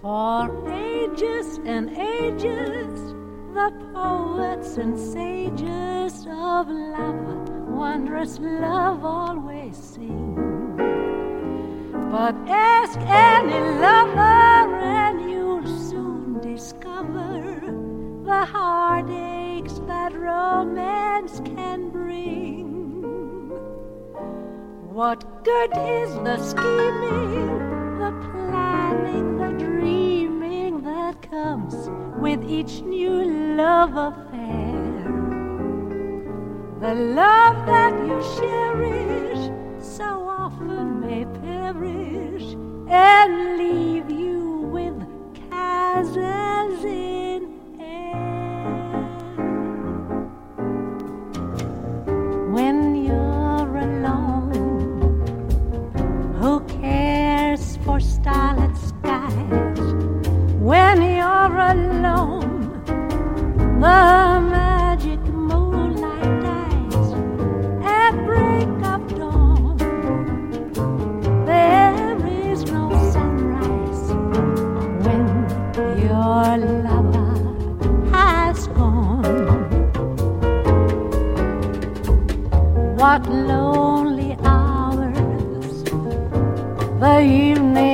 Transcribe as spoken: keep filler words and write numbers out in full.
For ages and ages, the poets and sages of love, wondrous love always sing. But ask any lover and you'll soon discover the heartaches that romance can bring. What good is the scheming, the planning, the dreaming that comes with each new love affair? The love that you cherish so often may perish and leave you with chasms in air. When you're alone, who cares for starlit skies? When you're alone, the magic moonlight dies at break of dawn. There is no sunrise when your lover has gone. What lonely hours the evening